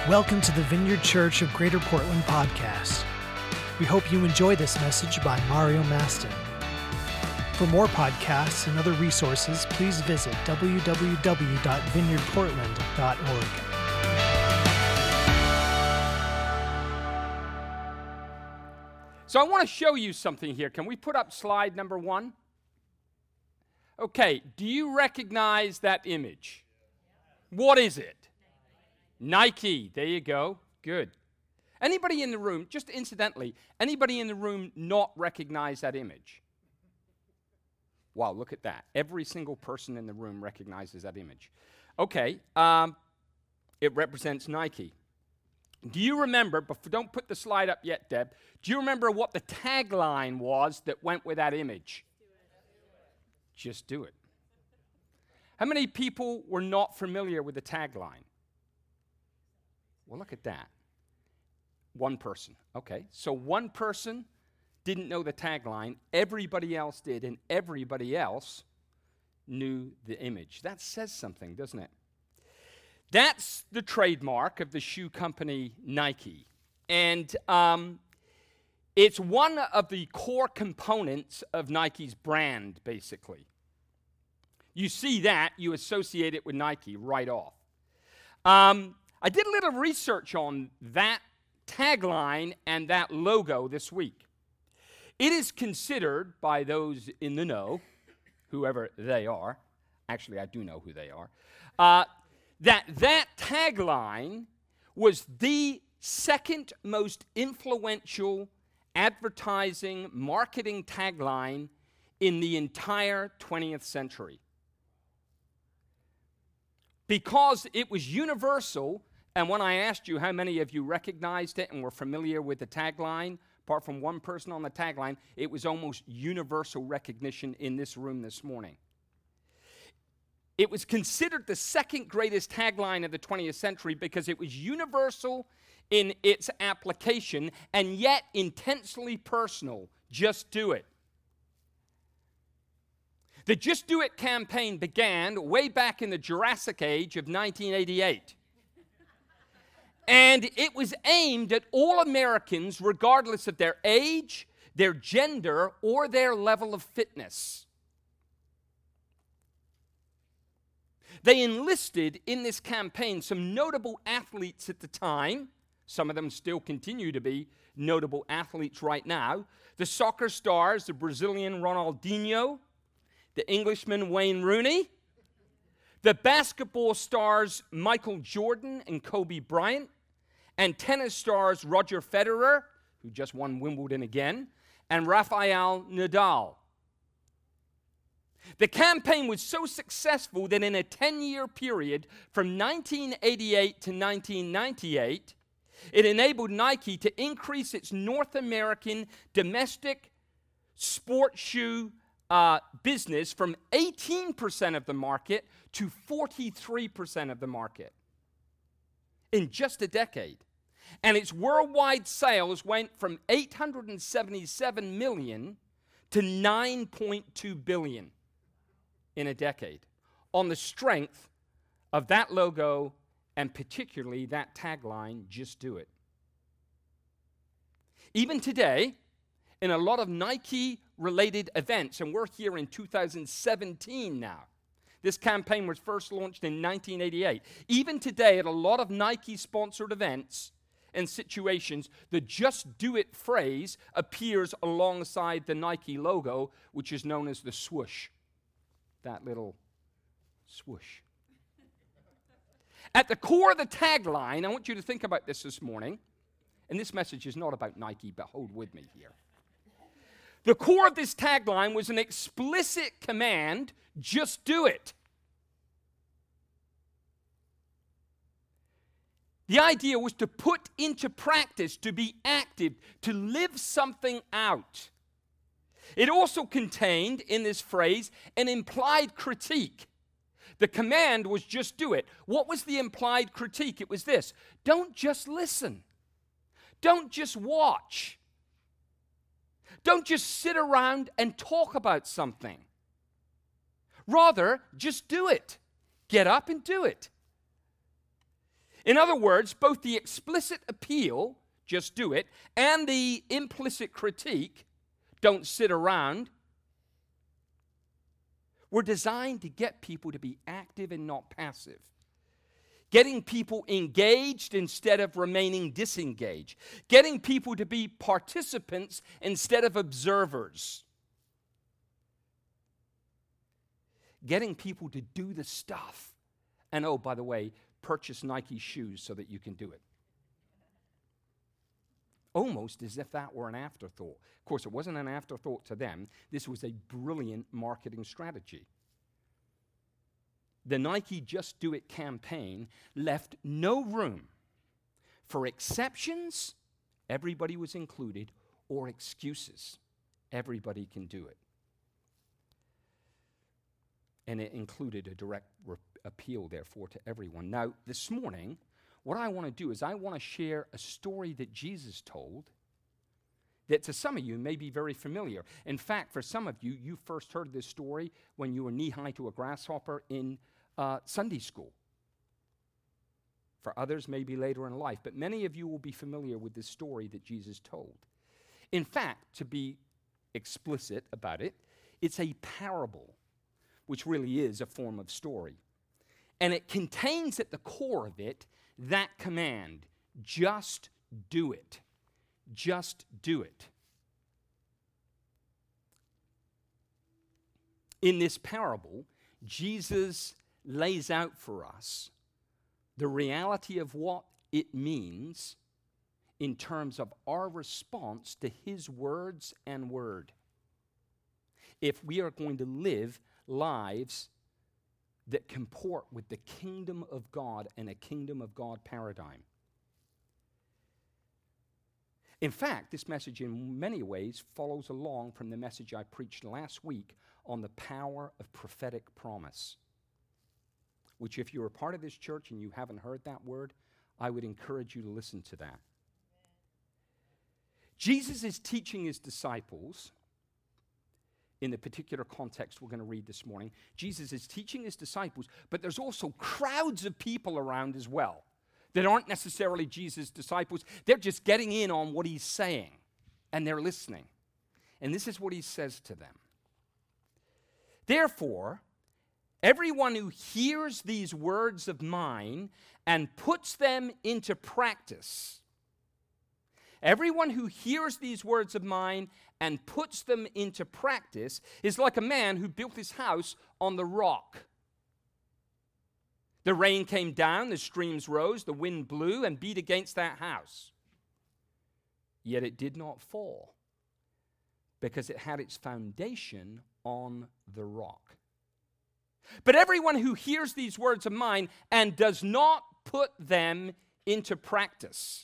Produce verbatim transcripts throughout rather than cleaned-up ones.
Welcome to the Vineyard Church of Greater Portland podcast. We hope you enjoy this message by Mario Mastin. For more podcasts and other resources, please visit w w w dot vineyard portland dot org. So I want to show you something here. Can we put up slide number one? Okay, do you recognize that image? What is it? Nike. There you go. Good. Anybody in the room, just incidentally, anybody in the room not recognize that image? Wow, look at that. Every single person in the room recognizes that image. Okay, um, it represents Nike. Do you remember, but don't put the slide up yet, Deb, do you remember what the tagline was that went with that image? Just do it. How many people were not familiar with the tagline? Well, look at that. One person. Okay, so one person didn't know the tagline. Everybody else did, and everybody else knew the image. That says something, doesn't it? That's the trademark of the shoe company Nike. And um, it's one of the core components of Nike's brand, basically. You see that, you associate it with Nike right off. Um, I did a little research on that tagline and that logo this week. It is considered by those in the know, whoever they are, actually I do know who they are, uh, that that tagline was the second most influential advertising marketing tagline in the entire twentieth century. Because it was universal, and when I asked you how many of you recognized it and were familiar with the tagline, apart from one person on the tagline, it was almost universal recognition in this room this morning. It was considered the second greatest tagline of the twentieth century because it was universal in its application and yet intensely personal. Just do it. The Just Do It campaign began way back in the Jurassic Age of nineteen eighty-eight. And it was aimed at all Americans regardless of their age, their gender, or their level of fitness. They enlisted in this campaign some notable athletes at the time. Some of them still continue to be notable athletes right now. The soccer stars, the Brazilian Ronaldinho, the Englishman Wayne Rooney, the basketball stars Michael Jordan and Kobe Bryant, and tennis stars Roger Federer, who just won Wimbledon again, and Rafael Nadal. The campaign was so successful that in a ten-year period from nineteen eighty-eight to nineteen ninety-eight, it enabled Nike to increase its North American domestic sport shoe uh, business from eighteen percent of the market to forty-three percent of the market in just a decade. And its worldwide sales went from eight hundred seventy-seven million to nine point two billion in a decade on the strength of that logo and particularly that tagline, Just Do It. Even today, in a lot of Nike-related events, and we're here in two thousand seventeen now. This campaign was first launched in nineteen eighty-eight. Even today, at a lot of Nike-sponsored events and situations, the Just Do It phrase appears alongside the Nike logo, which is known as the swoosh. That little swoosh. At the core of the tagline, I want you to think about this this morning, and this message is not about Nike, but hold with me here. The core of this tagline was an explicit command, just do it. The idea was to put into practice, to be active, to live something out. It also contained, in this phrase, an implied critique. The command was just do it. What was the implied critique? It was this: don't just listen. Don't just watch. Don't just sit around and talk about something. Rather, just do it. Get up and do it. In other words, both the explicit appeal, just do it, and the implicit critique, don't sit around, were designed to get people to be active and not passive. Getting people engaged instead of remaining disengaged. Getting people to be participants instead of observers. Getting people to do the stuff. And oh, by the way, purchase Nike shoes so that you can do it. Almost as if that were an afterthought. Of course, it wasn't an afterthought to them. This was a brilliant marketing strategy. The Nike Just Do It campaign left no room for exceptions, everybody was included, or excuses, everybody can do it. And it included a direct re- appeal, therefore, to everyone. Now, this morning, what I want to do is I want to share a story that Jesus told that to some of you may be very familiar. In fact, for some of you, you first heard this story when you were knee-high to a grasshopper in uh, Sunday school. For others, maybe later in life. But many of you will be familiar with this story that Jesus told. In fact, to be explicit about it, it's a parable, which really is a form of story. And it contains at the core of it that command, just do it. Just do it. In this parable, Jesus lays out for us the reality of what it means in terms of our response to his words and word. If we are going to live lives that comport with the kingdom of God and a kingdom of God paradigm. In fact, this message in many ways follows along from the message I preached last week on the power of prophetic promise, which if you're a part of this church and you haven't heard that word, I would encourage you to listen to that. Jesus is teaching his disciples, in the particular context we're going to read this morning, Jesus is teaching his disciples, but there's also crowds of people around as well that aren't necessarily Jesus' disciples. They're just getting in on what he's saying, and they're listening. And this is what he says to them. Therefore, everyone who hears these words of mine and puts them into practice, everyone who hears these words of mine and puts them into practice is like a man who built his house on the rock. The rain came down, the streams rose, the wind blew and beat against that house. Yet it did not fall, because it had its foundation on the rock. But everyone who hears these words of mine and does not put them into practice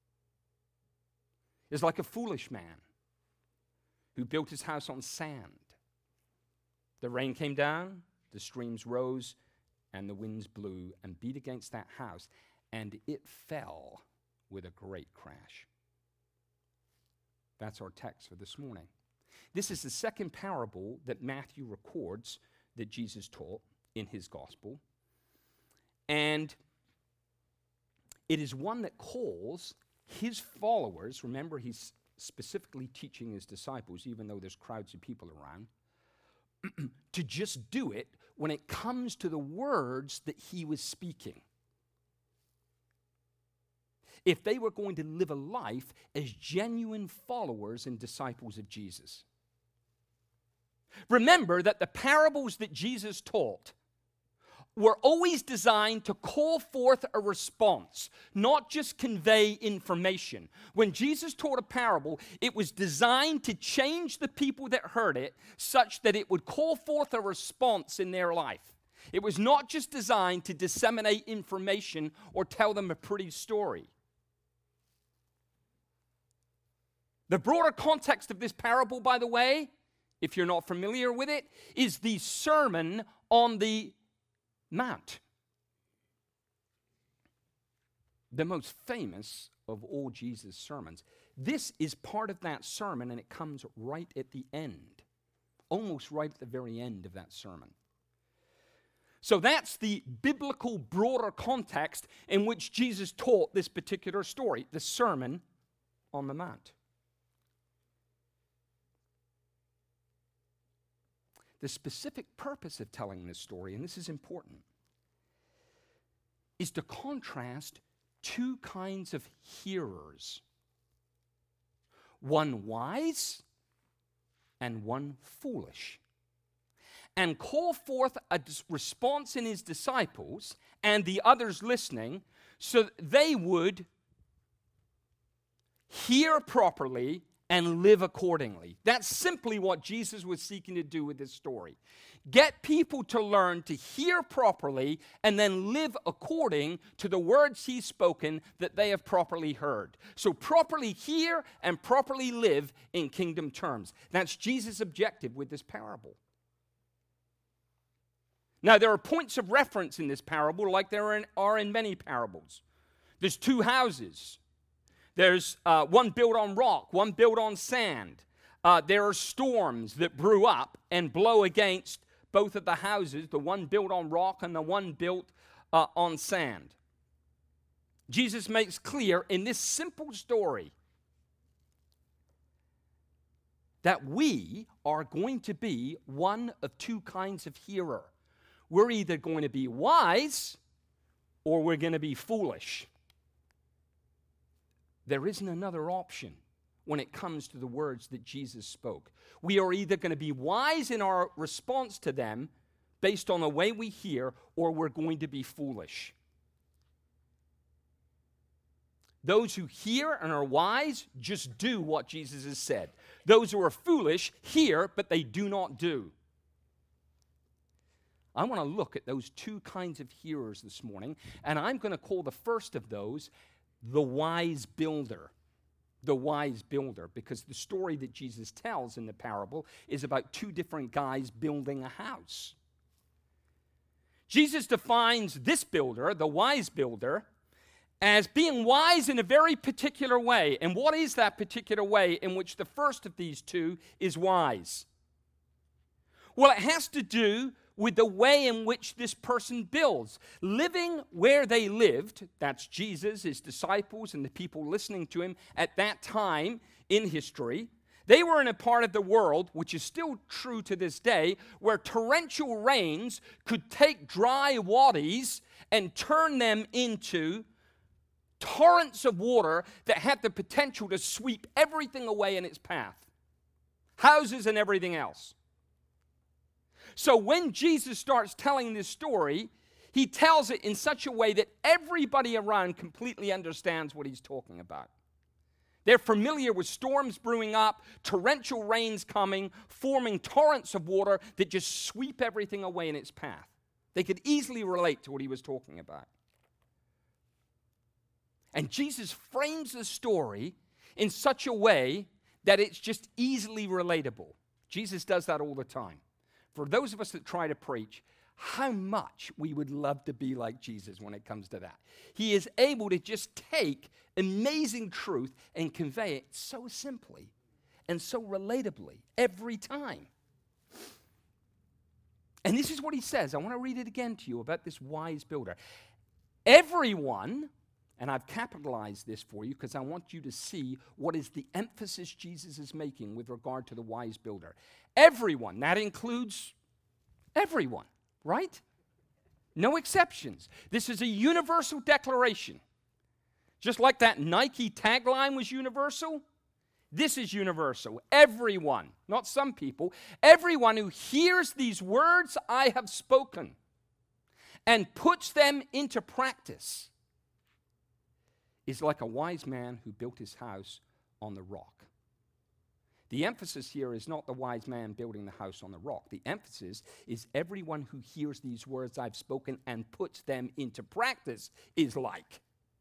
is like a foolish man who built his house on sand. The rain came down, the streams rose, and the winds blew and beat against that house, and it fell with a great crash. That's our text for this morning. This is the second parable that Matthew records that Jesus taught in his gospel. And it is one that calls his followers, remember he's specifically teaching his disciples, even though there's crowds of people around, to just do it when it comes to the words that he was speaking. If they were going to live a life as genuine followers and disciples of Jesus. Remember that the parables that Jesus taught were always designed to call forth a response, not just convey information. When Jesus taught a parable, it was designed to change the people that heard it such that it would call forth a response in their life. It was not just designed to disseminate information or tell them a pretty story. The broader context of this parable, by the way, if you're not familiar with it, is the Sermon on the Mount, the most famous of all Jesus' sermons. This is part of that sermon, and it comes right at the end, almost right at the very end of that sermon. So that's the biblical, broader context in which Jesus taught this particular story, the Sermon on the Mount. The specific purpose of telling this story, and this is important, is to contrast two kinds of hearers. One wise and one foolish. And call forth a response in his disciples and the others listening so that they would hear properly and live accordingly. That's simply what Jesus was seeking to do with this story. Get people to learn to hear properly and then live according to the words he's spoken that they have properly heard. So properly hear and properly live in kingdom terms. That's Jesus' objective with this parable. Now, there are points of reference in this parable like there are in, are in many parables. There's two houses. There's uh, one built on rock, one built on sand. Uh, there are storms that brew up and blow against both of the houses, the one built on rock and the one built uh, on sand. Jesus makes clear in this simple story that we are going to be one of two kinds of hearer. We're either going to be wise or we're going to be foolish. There isn't another option when it comes to the words that Jesus spoke. We are either going to be wise in our response to them based on the way we hear, or we're going to be foolish. Those who hear and are wise just do what Jesus has said. Those who are foolish hear, but they do not do. I want to look at those two kinds of hearers this morning, and I'm going to call the first of those the wise builder. The wise builder, because the story that Jesus tells in the parable is about two different guys building a house. Jesus defines this builder, the wise builder, as being wise in a very particular way. And what is that particular way in which the first of these two is wise? Well, it has to do with the way in which this person builds. Living where they lived, that's Jesus, his disciples, and the people listening to him at that time in history. They were in a part of the world, which is still true to this day, where torrential rains could take dry wadis and turn them into torrents of water that had the potential to sweep everything away in its path. Houses and everything else. So when Jesus starts telling this story, he tells it in such a way that everybody around completely understands what he's talking about. They're familiar with storms brewing up, torrential rains coming, forming torrents of water that just sweep everything away in its path. They could easily relate to what he was talking about. And Jesus frames the story in such a way that it's just easily relatable. Jesus does that all the time. For those of us that try to preach, how much we would love to be like Jesus when it comes to that. He is able to just take amazing truth and convey it so simply and so relatably every time. And this is what he says. I want to read it again to you about this wise builder. Everyone, and I've capitalized this for you because I want you to see what is the emphasis Jesus is making with regard to the wise builder. Everyone, that includes everyone, right? No exceptions. This is a universal declaration. Just like that Nike tagline was universal, this is universal. Everyone, not some people, everyone who hears these words I have spoken and puts them into practice is like a wise man who built his house on the rock. The emphasis here is not the wise man building the house on the rock. The emphasis is everyone who hears these words I've spoken and puts them into practice is like.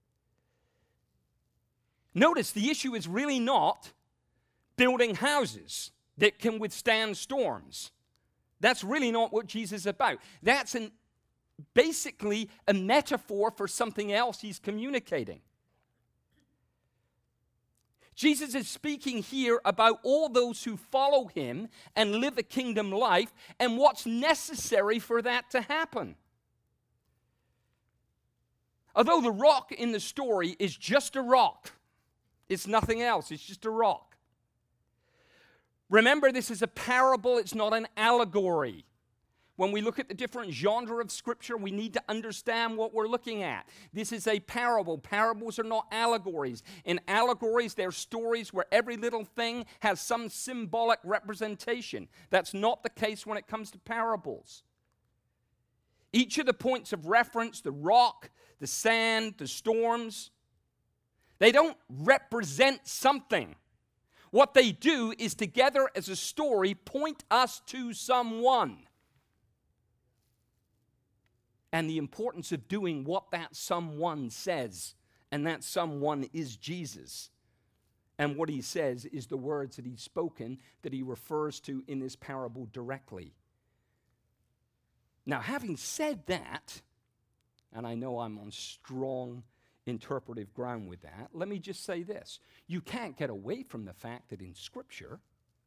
Notice the issue is really not building houses that can withstand storms. That's really not what Jesus is about. That's an, basically a metaphor for something else he's communicating. Jesus is speaking here about all those who follow him and live a kingdom life and what's necessary for that to happen. Although the rock in the story is just a rock, it's nothing else, it's just a rock. Remember, this is a parable, it's not an allegory. When we look at the different genre of Scripture, we need to understand what we're looking at. This is a parable. Parables are not allegories. In allegories, they're stories where every little thing has some symbolic representation. That's not the case when it comes to parables. Each of the points of reference, the rock, the sand, the storms, they don't represent something. What they do is together as a story point us to someone. And the importance of doing what that someone says. And that someone is Jesus. And what he says is the words that he's spoken that he refers to in this parable directly. Now, having said that, and I know I'm on strong interpretive ground with that, let me just say this. You can't get away from the fact that in Scripture,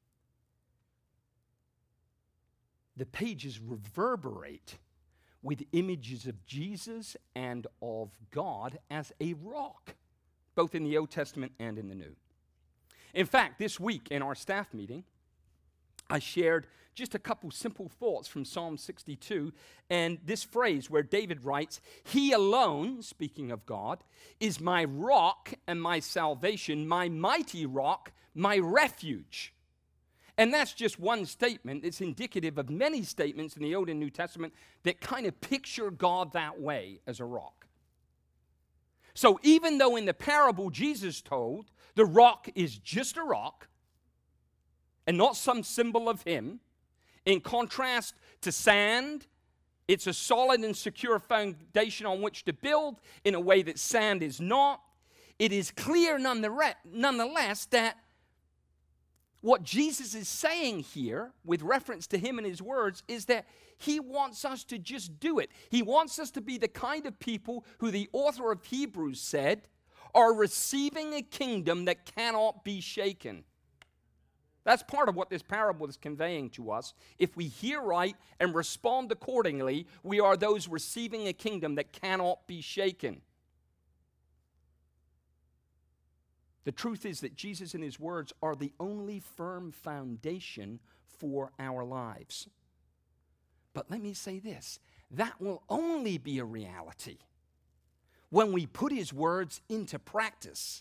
the pages reverberate with images of Jesus and of God as a rock, both in the Old Testament and in the New. In fact, this week in our staff meeting, I shared just a couple simple thoughts from Psalm sixty-two, and this phrase where David writes, "He alone," speaking of God, "is my rock and my salvation, my mighty rock, my refuge." And that's just one statement. It's indicative of many statements in the Old and New Testament that kind of picture God that way as a rock. So even though in the parable Jesus told, the rock is just a rock and not some symbol of him, in contrast to sand, it's a solid and secure foundation on which to build in a way that sand is not. It is clear nonetheless that what Jesus is saying here, with reference to him and his words, is that he wants us to just do it. He wants us to be the kind of people who the author of Hebrews said are receiving a kingdom that cannot be shaken. That's part of what this parable is conveying to us. If we hear right and respond accordingly, we are those receiving a kingdom that cannot be shaken. The truth is that Jesus and his words are the only firm foundation for our lives. But let me say this, that will only be a reality when we put his words into practice.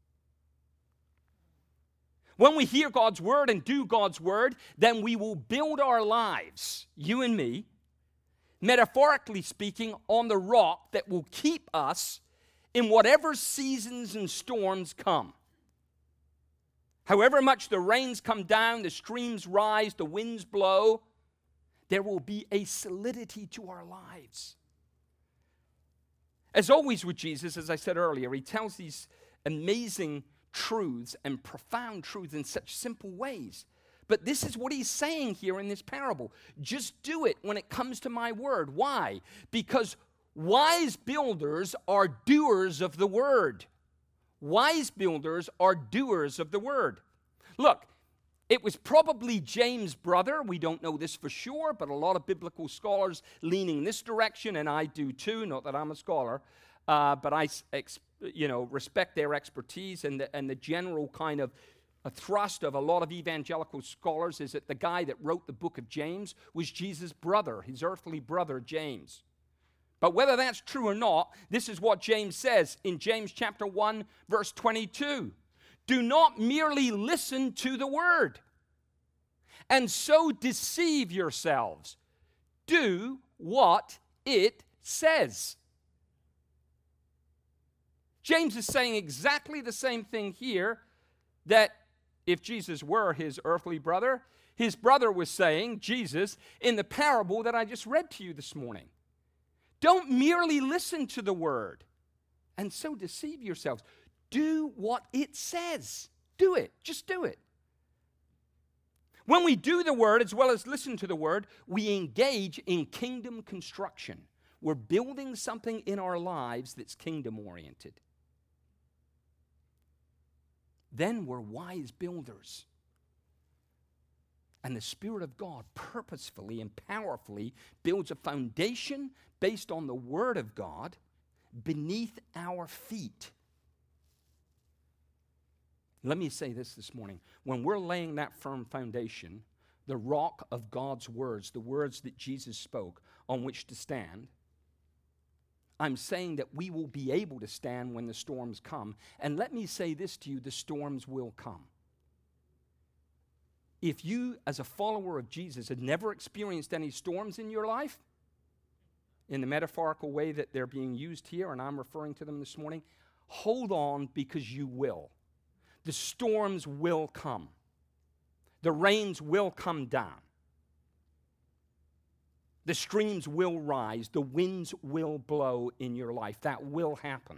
When we hear God's word and do God's word, then we will build our lives, you and me, metaphorically speaking, on the rock that will keep us in whatever seasons and storms come. However much the rains come down, the streams rise, the winds blow, there will be a solidity to our lives. As always with Jesus, as I said earlier, he tells these amazing truths and profound truths in such simple ways. But this is what he's saying here in this parable. Just do it when it comes to my word. Why? Because wise builders are doers of the word. Wise builders are doers of the word. Look, it was probably James' brother. We don't know this for sure, but a lot of biblical scholars leaning this direction, and I do too, not that I'm a scholar, uh, but I ex- you know, respect their expertise, and the, and the general kind of a thrust of a lot of evangelical scholars is that the guy that wrote the book of James was Jesus' brother, his earthly brother, James. But whether that's true or not, this is what James says in James chapter one, verse twenty-two. Do not merely listen to the word and so deceive yourselves. Do what it says. James is saying exactly the same thing here, that if Jesus were his earthly brother, his brother was saying, Jesus, in the parable that I just read to you this morning. Don't merely listen to the word and so deceive yourselves. Do what it says. Do it. Just do it. When we do the word as well as listen to the word, we engage in kingdom construction. We're building something in our lives that's kingdom-oriented. Then we're wise builders. And the Spirit of God purposefully and powerfully builds a foundation based on the Word of God beneath our feet. Let me say this this morning. When we're laying that firm foundation, the rock of God's words, the words that Jesus spoke, on which to stand, I'm saying that we will be able to stand when the storms come. And let me say this to you, the storms will come. If you, as a follower of Jesus, had never experienced any storms in your life, in the metaphorical way that they're being used here, and I'm referring to them this morning, hold on, because you will. The storms will come. The rains will come down. The streams will rise. The winds will blow in your life. That will happen.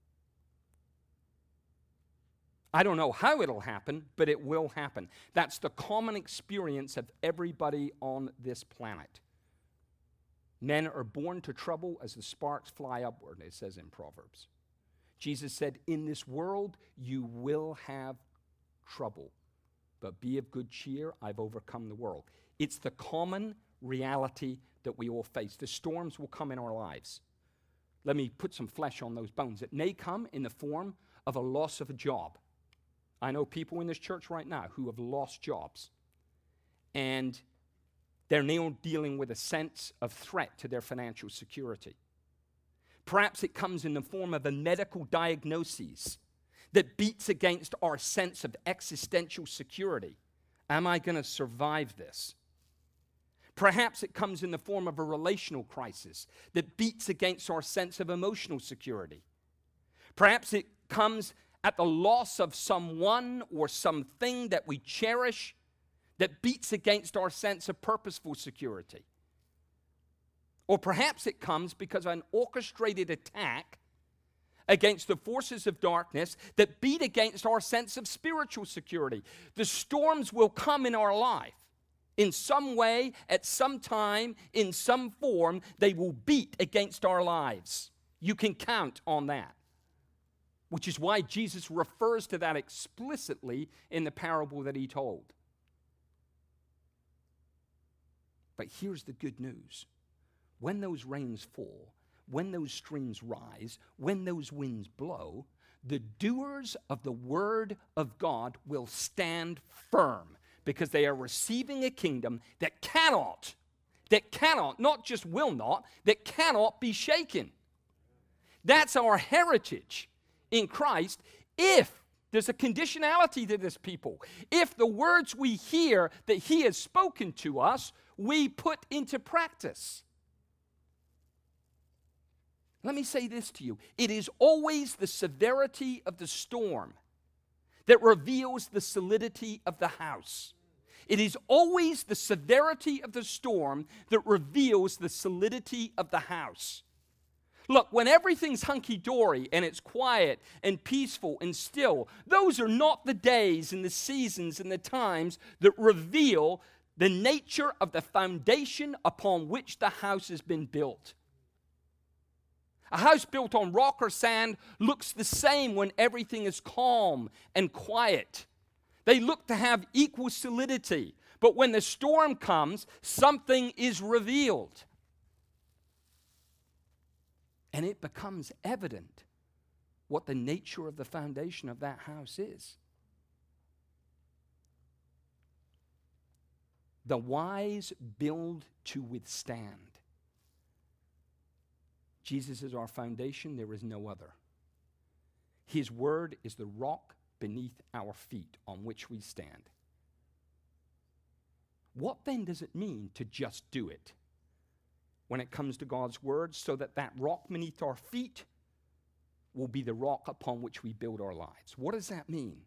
I don't know how it'll happen, but it will happen. That's the common experience of everybody on this planet. Men are born to trouble as the sparks fly upward, it says in Proverbs. Jesus said, in this world you will have trouble, but be of good cheer, I've overcome the world. It's the common reality that we all face. The storms will come in our lives. Let me put some flesh on those bones. It may come in the form of a loss of a job. I know people in this church right now who have lost jobs, and they're now dealing with a sense of threat to their financial security. Perhaps it comes in the form of a medical diagnosis that beats against our sense of existential security. Am I going to survive this? Perhaps it comes in the form of a relational crisis that beats against our sense of emotional security. Perhaps it comes at the loss of someone or something that we cherish that beats against our sense of purposeful security. Or perhaps it comes because of an orchestrated attack against the forces of darkness that beat against our sense of spiritual security. The storms will come in our life. In some way, at some time, in some form, they will beat against our lives. You can count on that. Which is why Jesus refers to that explicitly in the parable that he told. But here's the good news. When those rains fall, when those streams rise, when those winds blow, the doers of the word of God will stand firm because they are receiving a kingdom that cannot, that cannot, not just will not, that cannot be shaken. That's our heritage in Christ, if there's a conditionality to this, people. If the words we hear that he has spoken to us, we put into practice. Let me say this to you. It is always the severity of the storm that reveals the solidity of the house. It is always the severity of the storm that reveals the solidity of the house. Look, when everything's hunky-dory and it's quiet and peaceful and still, those are not the days and the seasons and the times that reveal the nature of the foundation upon which the house has been built. A house built on rock or sand looks the same when everything is calm and quiet. They look to have equal solidity. But when the storm comes, something is revealed. And it becomes evident what the nature of the foundation of that house is. The wise build to withstand. Jesus is our foundation. There is no other. His word is the rock beneath our feet on which we stand. What then does it mean to just do it when it comes to God's word, so that that rock beneath our feet will be the rock upon which we build our lives? What does that mean?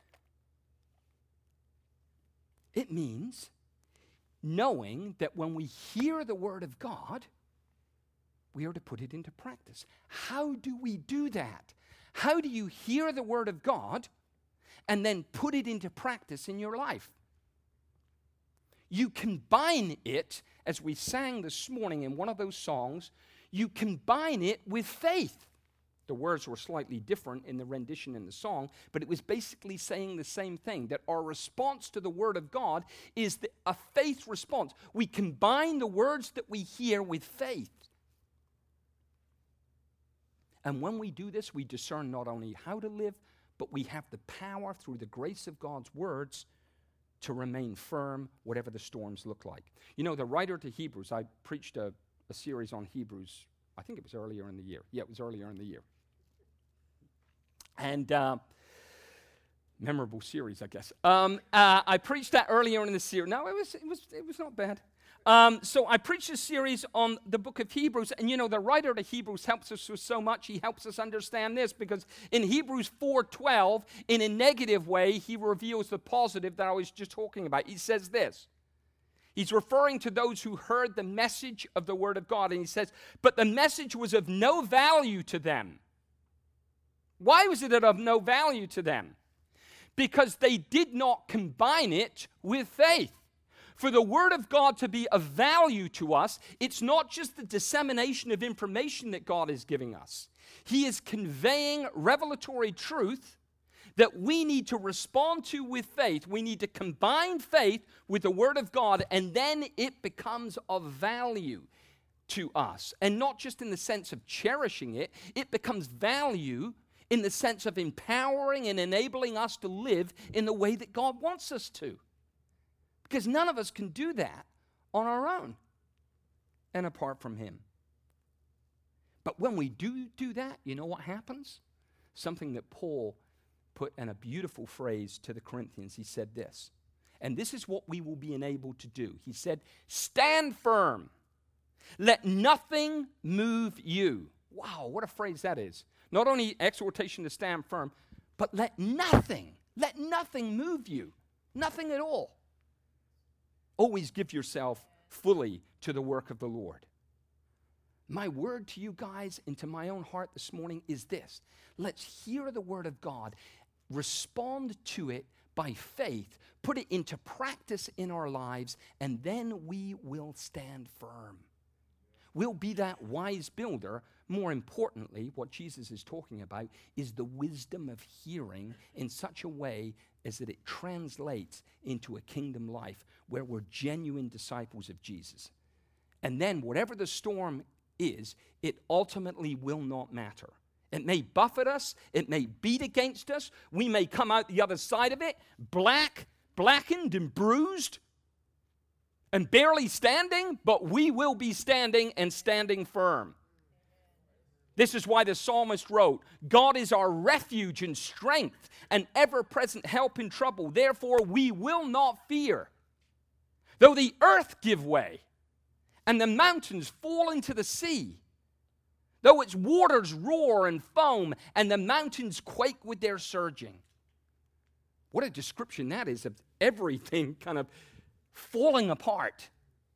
It means knowing that when we hear the word of God, we are to put it into practice. How do we do that? How do you hear the word of God and then put it into practice in your life? You combine it, as we sang this morning in one of those songs, you combine it with faith. The words were slightly different in the rendition in the song, but it was basically saying the same thing, that our response to the word of God is the, a faith response. We combine the words that we hear with faith. And when we do this, we discern not only how to live, but we have the power through the grace of God's words to remain firm, whatever the storms look like. You know, the writer to Hebrews, I preached a, a series on Hebrews, I think it was earlier in the year. Yeah, it was earlier in the year. And uh, memorable series, I guess. Um, uh, I preached that earlier in the series. No, it was it was it was not bad. Um, so I preached a series on the book of Hebrews, and you know, the writer of Hebrews helps us with so much. He helps us understand this, because in Hebrews four twelve, in a negative way, he reveals the positive that I was just talking about. He says this. He's referring to those who heard the message of the word of God, and he says, but the message was of no value to them. Why was it of no value to them? Because they did not combine it with faith. For the word of God to be of value to us, it's not just the dissemination of information that God is giving us. He is conveying revelatory truth that we need to respond to with faith. We need to combine faith with the word of God, and then it becomes of value to us. And not just in the sense of cherishing it, it becomes value in the sense of empowering and enabling us to live in the way that God wants us to. Because none of us can do that on our own and apart from him. But when we do do that, you know what happens? Something that Paul put in a beautiful phrase to the Corinthians. He said this, and this is what we will be enabled to do. He said, stand firm. Let nothing move you. Wow, what a phrase that is. Not only exhortation to stand firm, but let nothing, let nothing move you. Nothing at all. Always give yourself fully to the work of the Lord. My word to you guys and to my own heart this morning is this. Let's hear the word of God, respond to it by faith, put it into practice in our lives, and then we will stand firm. We'll be that wise builder. More importantly, what Jesus is talking about is the wisdom of hearing in such a way as that it translates into a kingdom life where we're genuine disciples of Jesus. And then whatever the storm is, it ultimately will not matter. It may buffet us, it may beat against us, we may come out the other side of it, black, blackened and bruised, and barely standing, but we will be standing and standing firm. This is why the psalmist wrote, God is our refuge and strength, an ever-present help in trouble. Therefore, we will not fear. Though the earth give way, and the mountains fall into the sea, though its waters roar and foam, and the mountains quake with their surging. What a description that is of everything kind of falling apart.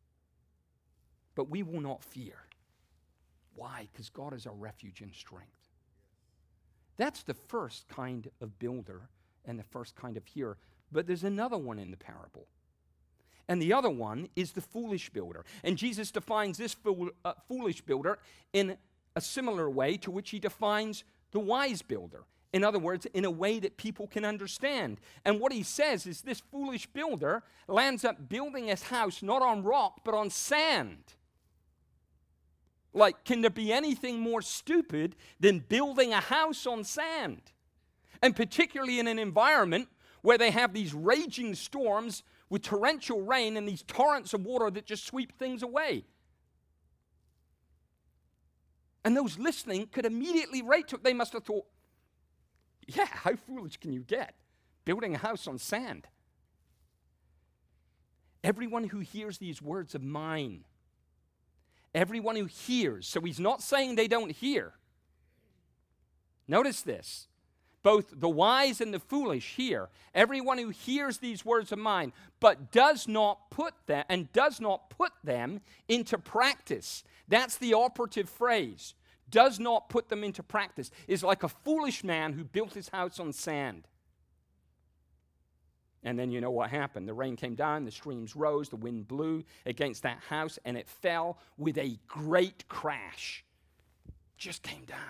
But we will not fear. Why? Because God is our refuge and strength. That's the first kind of builder and the first kind of hearer. But there's another one in the parable. And the other one is the foolish builder. And Jesus defines this fool, uh, foolish builder in a similar way to which he defines the wise builder. In other words, in a way that people can understand. And what he says is this foolish builder lands up building his house not on rock, but on sand. Like, can there be anything more stupid than building a house on sand? And particularly in an environment where they have these raging storms with torrential rain and these torrents of water that just sweep things away. And those listening could immediately relate to it. They must have thought, yeah, how foolish can you get? Building a house on sand. Everyone who hears these words of mine, everyone who hears, so he's not saying they don't hear. Notice this. Both the wise and the foolish hear. Everyone who hears these words of mine, but does not put them and does not put them into practice. That's the operative phrase. Does not put them into practice is like a foolish man who built his house on sand. And then you know what happened. The rain came down, the streams rose, the wind blew against that house, and it fell with a great crash. Just came down.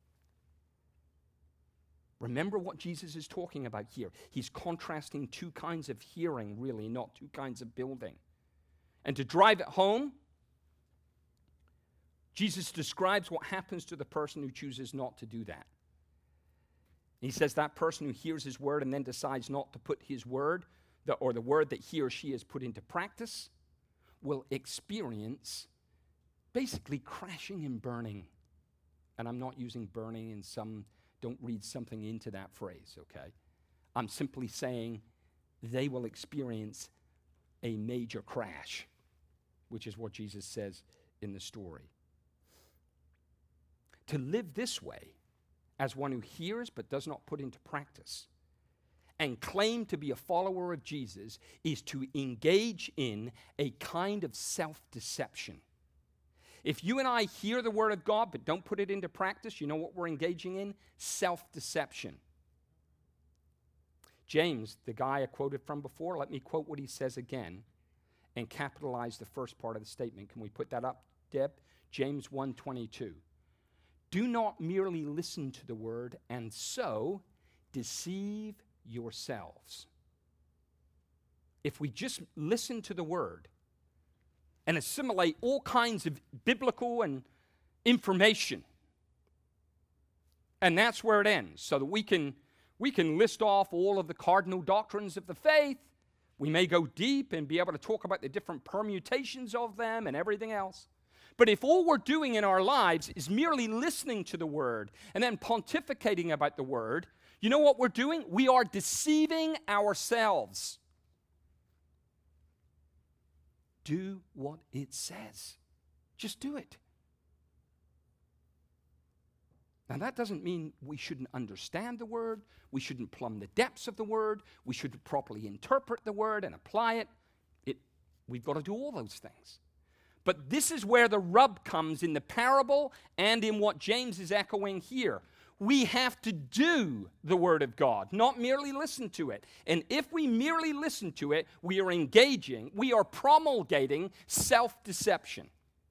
Remember what Jesus is talking about here. He's contrasting two kinds of hearing, really, not two kinds of building. And to drive it home, Jesus describes what happens to the person who chooses not to do that. He says that person who hears his word and then decides not to put his word, the, or the word that he or she has put into practice, will experience basically crashing and burning. And I'm not using burning in some, don't read something into that phrase, okay? I'm simply saying they will experience a major crash, which is what Jesus says in the story. To live this way, as one who hears but does not put into practice, and claim to be a follower of Jesus, is to engage in a kind of self-deception. If you and I hear the word of God but don't put it into practice, you know what we're engaging in? Self-deception. James, the guy I quoted from before, let me quote what he says again and capitalize the first part of the statement. Can we put that up, Deb? James one twenty-two. Do not merely listen to the word and so deceive yourselves. If we just listen to the word and assimilate all kinds of biblical and information, and that's where it ends, so that we can we can list off all of the cardinal doctrines of the faith. We may go deep and be able to talk about the different permutations of them and everything else. But if all we're doing in our lives is merely listening to the word and then pontificating about the word, you know what we're doing? We are deceiving ourselves. Do what it says. Just do it. Now, that doesn't mean we shouldn't understand the word. We shouldn't plumb the depths of the word. We should properly interpret the word and apply it. It we've got to do all those things. But this is where the rub comes in the parable and in what James is echoing here. We have to do the word of God, not merely listen to it. And if we merely listen to it, we are engaging, we are promulgating self-deception.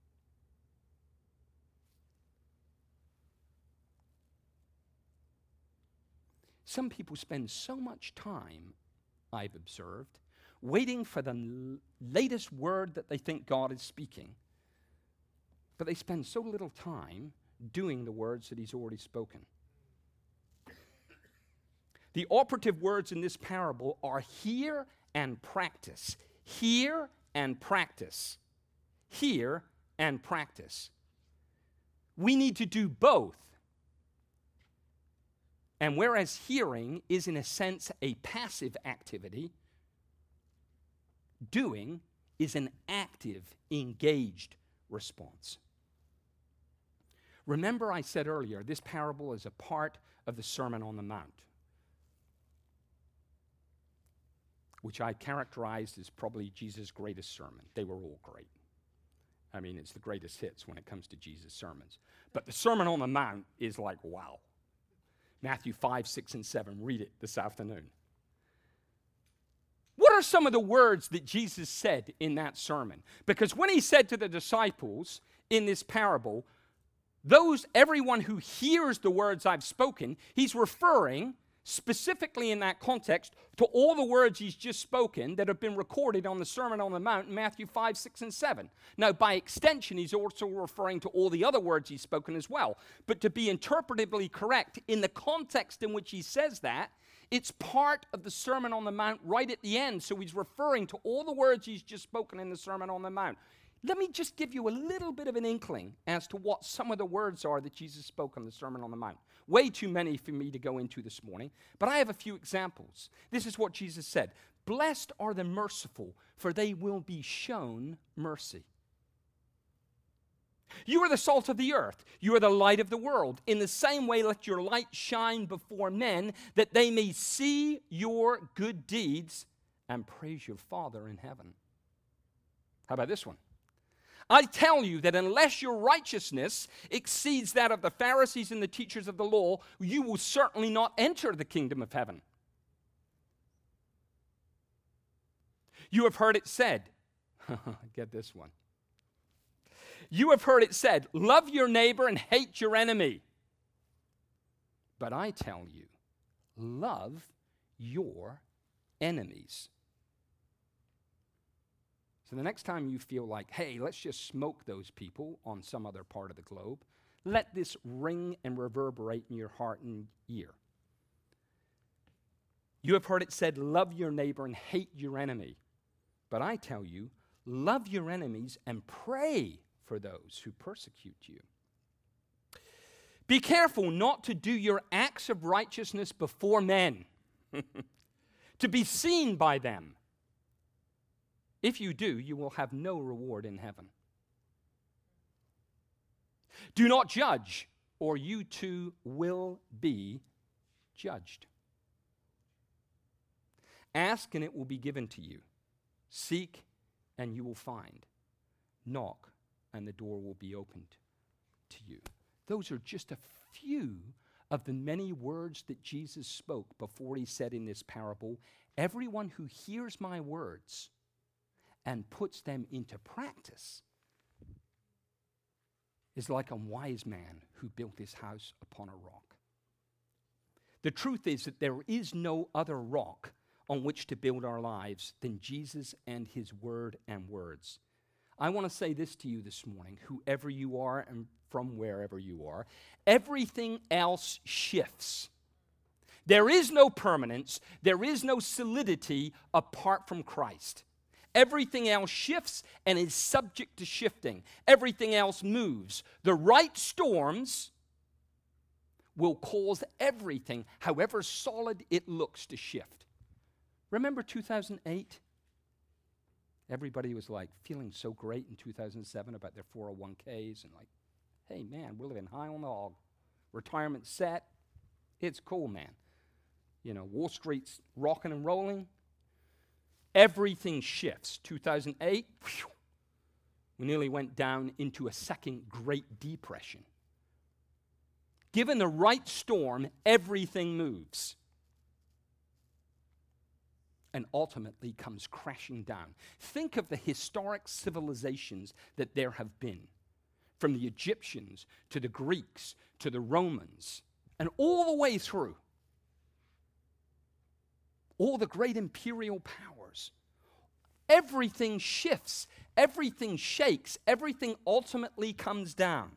Some people spend so much time, I've observed, waiting for the l- latest word that they think God is speaking, but they spend so little time doing the words that he's already spoken. The operative words in this parable are hear and practice. Hear and practice. Hear and practice. We need to do both. And whereas hearing is, in a sense, a passive activity, doing is an active, engaged response. Remember, I said earlier, this parable is a part of the Sermon on the Mount, which I characterized as probably Jesus' greatest sermon. They were all great. I mean, it's the greatest hits when it comes to Jesus' sermons. But the Sermon on the Mount is like, wow. Matthew five, six, and seven. Read it this afternoon. What are some of the words that Jesus said in that sermon? Because when he said to the disciples in this parable, those, everyone who hears the words I've spoken, he's referring specifically in that context to all the words he's just spoken that have been recorded on the Sermon on the Mount in Matthew five, six, and seven. Now, by extension, he's also referring to all the other words he's spoken as well. But to be interpretively correct, in the context in which he says that, it's part of the Sermon on the Mount right at the end. So he's referring to all the words he's just spoken in the Sermon on the Mount. Let me just give you a little bit of an inkling as to what some of the words are that Jesus spoke on the Sermon on the Mount. Way too many for me to go into this morning, but I have a few examples. This is what Jesus said. Blessed are the merciful, for they will be shown mercy. You are the salt of the earth. You are the light of the world. In the same way, let your light shine before men, that they may see your good deeds and praise your Father in heaven. How about this one? I tell you that unless your righteousness exceeds that of the Pharisees and the teachers of the law, you will certainly not enter the kingdom of heaven. You have heard it said, get this one. You have heard it said, love your neighbor and hate your enemy. But I tell you, love your enemies. So the next time you feel like, hey, let's just smoke those people on some other part of the globe, let this ring and reverberate in your heart and ear. You have heard it said, love your neighbor and hate your enemy. But I tell you, love your enemies and pray for those who persecute you. Be careful not to do your acts of righteousness before men, to be seen by them. If you do, you will have no reward in heaven. Do not judge, or you too will be judged. Ask, and it will be given to you. Seek, and you will find. Knock, and the door will be opened to you. Those are just a few of the many words that Jesus spoke before he said in this parable, everyone who hears my words and puts them into practice is like a wise man who built his house upon a rock. The truth is that there is no other rock on which to build our lives than Jesus and his word and words. I want to say this to you this morning, whoever you are and from wherever you are, everything else shifts. There is no permanence, there is no solidity apart from Christ. Everything else shifts and is subject to shifting. Everything else moves. The right storms will cause everything, however solid it looks, to shift. Remember two thousand eight? Everybody was like feeling so great in two thousand seven about their four oh one k's and like, hey man, we're living high on the hog. Retirement set. It's cool, man. You know, Wall Street's rocking and rolling. Everything shifts. two thousand eight, whew, we nearly went down into a second Great Depression. Given the right storm, everything moves and ultimately comes crashing down. Think of the historic civilizations that there have been, from the Egyptians to the Greeks to the Romans, and all the way through. All the great imperial powers. Everything shifts, everything shakes, everything ultimately comes down.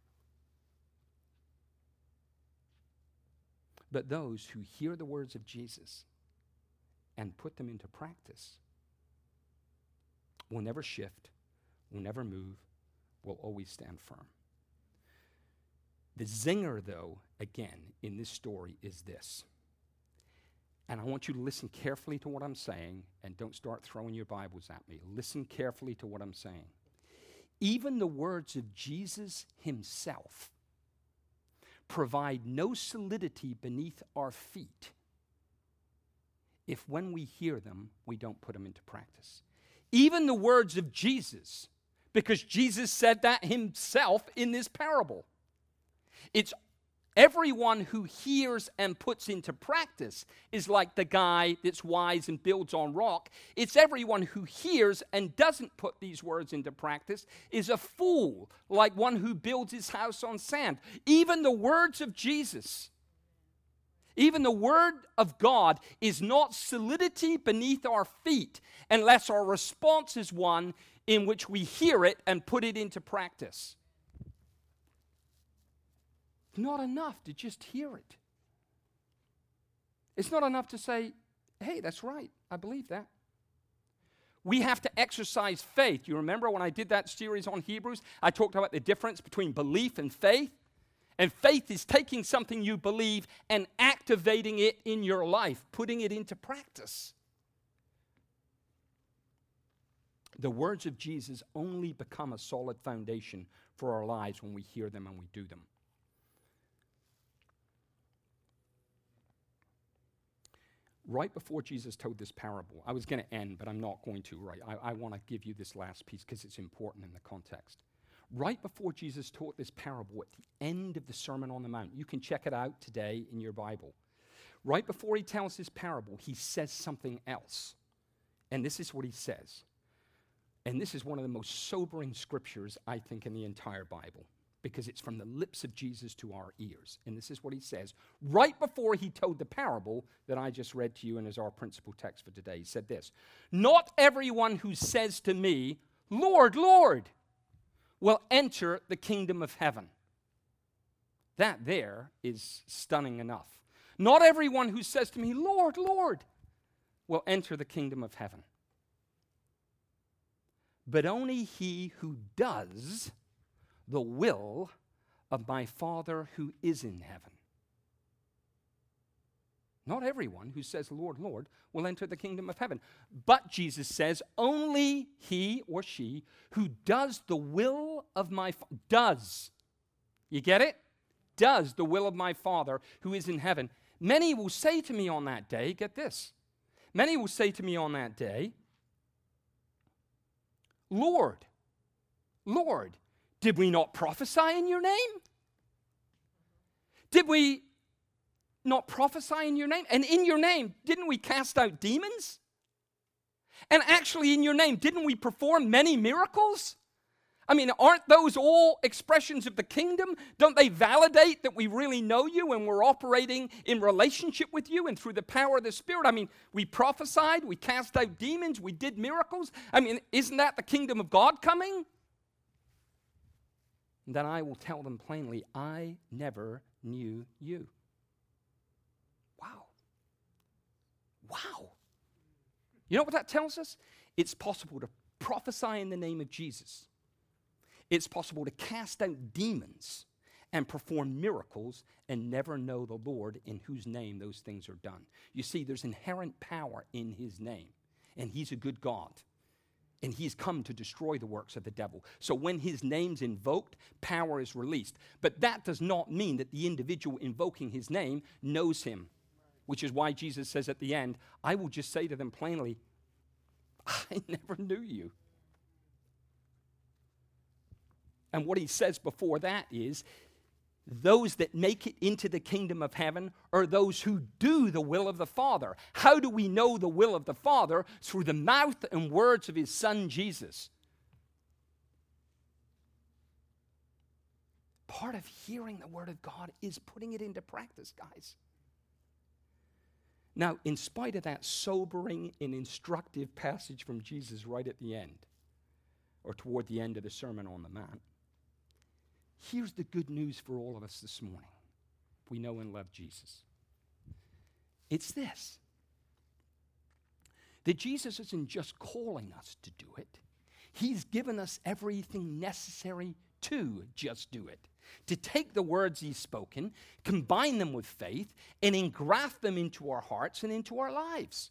But those who hear the words of Jesus and put them into practice will never shift, will never move, will always stand firm. The zinger, though, again, in this story is this. And I want you to listen carefully to what I'm saying, and don't start throwing your Bibles at me. Listen carefully to what I'm saying. Even the words of Jesus himself provide no solidity beneath our feet if when we hear them, we don't put them into practice. Even the words of Jesus, because Jesus said that himself in this parable. It's everyone who hears and puts into practice is like the guy that's wise and builds on rock. It's everyone who hears and doesn't put these words into practice is a fool, like one who builds his house on sand. Even the words of Jesus, even the word of God is not solidity beneath our feet unless our response is one in which we hear it and put it into practice. Not enough to just hear it. It's not enough to say, hey, that's right, I believe that. We have to exercise faith. You remember when I did that series on Hebrews, I talked about the difference between belief and faith? And faith is taking something you believe and activating it in your life, putting it into practice. The words of Jesus only become a solid foundation for our lives when we hear them and we do them. Right before Jesus told this parable, I was going to end, but I'm not going to, right? I, I want to give you this last piece because it's important in the context. Right before Jesus taught this parable at the end of the Sermon on the Mount, you can check it out today in your Bible. Right before he tells this parable, he says something else. And this is what he says. And this is one of the most sobering scriptures, I think, in the entire Bible. because it's from the lips of Jesus to our ears. And this is what he says right before he told the parable that I just read to you and is our principal text for today. He said this, "Not everyone who says to me, 'Lord, Lord,' will enter the kingdom of heaven." That there is stunning enough. Not everyone who says to me, "Lord, Lord," will enter the kingdom of heaven, but only he who does the will of my Father who is in heaven. Not everyone who says, "Lord, Lord," will enter the kingdom of heaven. But Jesus says, only he or she who does the will of my Father, does. You get it? Does the will of my Father who is in heaven. Many will say to me on that day, get this, many will say to me on that day, "Lord, Lord, did we not prophesy in your name? Did we not prophesy in your name? And in your name, didn't we cast out demons? And actually in your name, didn't we perform many miracles?" I mean, aren't those all expressions of the kingdom? Don't they validate that we really know you and we're operating in relationship with you and through the power of the Spirit? I mean, we prophesied, we cast out demons, we did miracles. I mean, isn't that the kingdom of God coming? And then I will tell them plainly, "I never knew you." Wow. Wow. You know what that tells us? It's possible to prophesy in the name of Jesus. It's possible to cast out demons and perform miracles and never know the Lord in whose name those things are done. You see, there's inherent power in his name, and he's a good God, and he's come to destroy the works of the devil. So when his name's invoked, power is released. But that does not mean that the individual invoking his name knows him, which is why Jesus says at the end, "I will just say to them plainly, I never knew you." And what he says before that is, those that make it into the kingdom of heaven are those who do the will of the Father. How do we know the will of the Father? Through the mouth and words of his Son, Jesus. Part of hearing the word of God is putting it into practice, guys. Now, in spite of that sobering and instructive passage from Jesus right at the end, or toward the end of the Sermon on the Mount, here's the good news for all of us this morning. We know and love Jesus. It's this, that Jesus isn't just calling us to do it. He's given us everything necessary to just do it. To take the words he's spoken, combine them with faith, and engraft them into our hearts and into our lives.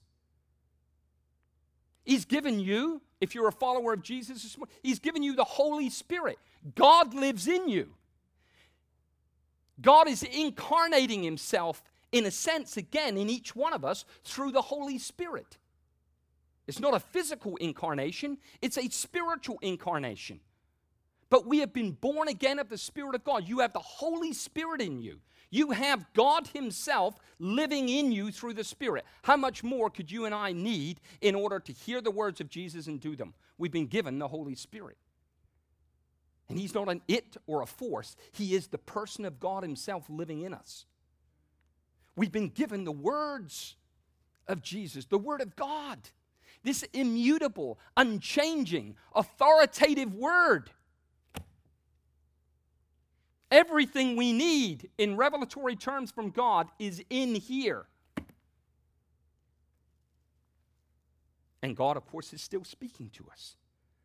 He's given you, if you're a follower of Jesus, he's given you the Holy Spirit. God lives in you. God is incarnating himself, in a sense, again, in each one of us through the Holy Spirit. It's not a physical incarnation, it's a spiritual incarnation. But we have been born again of the Spirit of God. You have the Holy Spirit in you. You have God himself living in you through the Spirit. How much more could you and I need in order to hear the words of Jesus and do them? We've been given the Holy Spirit. And he's not an it or a force. He is the person of God himself living in us. We've been given the words of Jesus, the Word of God. This immutable, unchanging, authoritative Word. Everything we need in revelatory terms from God is in here. And God, of course, is still speaking to us.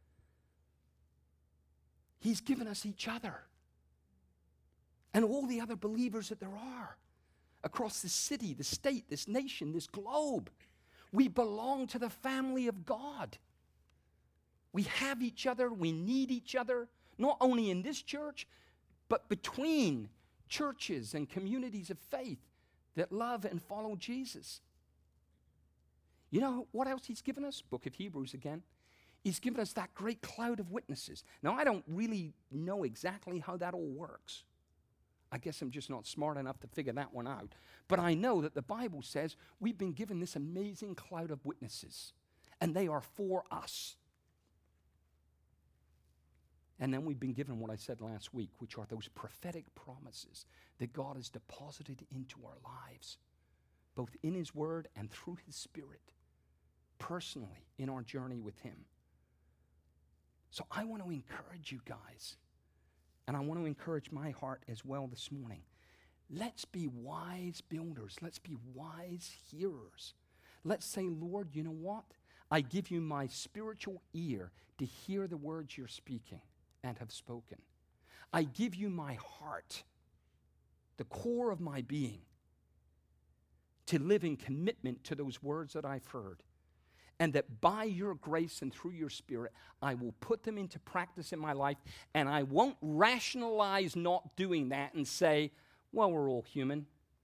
He's given us each other and all the other believers that there are across this city, this state, this nation, this globe. We belong to the family of God. We have each other. We need each other, not only in this church, but between churches and communities of faith that love and follow Jesus. You know what else he's given us? Book of Hebrews again. He's given us that great cloud of witnesses. Now, I don't really know exactly how that all works. I guess I'm just not smart enough to figure that one out. But I know that the Bible says we've been given this amazing cloud of witnesses, and they are for us. And then we've been given what I said last week, which are those prophetic promises that God has deposited into our lives, both in his word and through his Spirit, personally in our journey with him. So I want to encourage you guys, and I want to encourage my heart as well this morning. Let's be wise builders. Let's be wise hearers. Let's say, Lord, you know what? I give you my spiritual ear to hear the words you're speaking and have spoken. I give you my heart, the core of my being, to live in commitment to those words that I've heard. And that by your grace and through your Spirit, I will put them into practice in my life, and I won't rationalize not doing that and say, well, we're all human.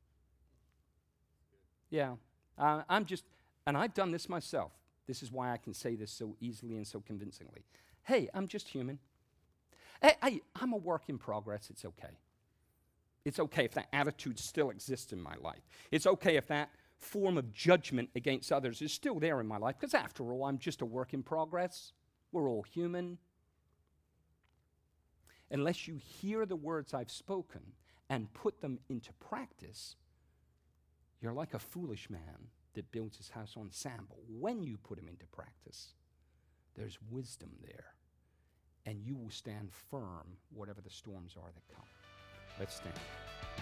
Yeah, uh, I'm just, and I've done this myself. This is why I can say this so easily and so convincingly. Hey, I'm just human. Hey, hey, I'm a work in progress. It's okay. It's okay if that attitude still exists in my life. It's okay if that form of judgment against others is still there in my life, because after all, I'm just a work in progress. We're all human. Unless you hear the words I've spoken and put them into practice, you're like a foolish man that builds his house on sand. But when you put them into practice, there's wisdom there, and you will stand firm whatever the storms are that come. Let's stand.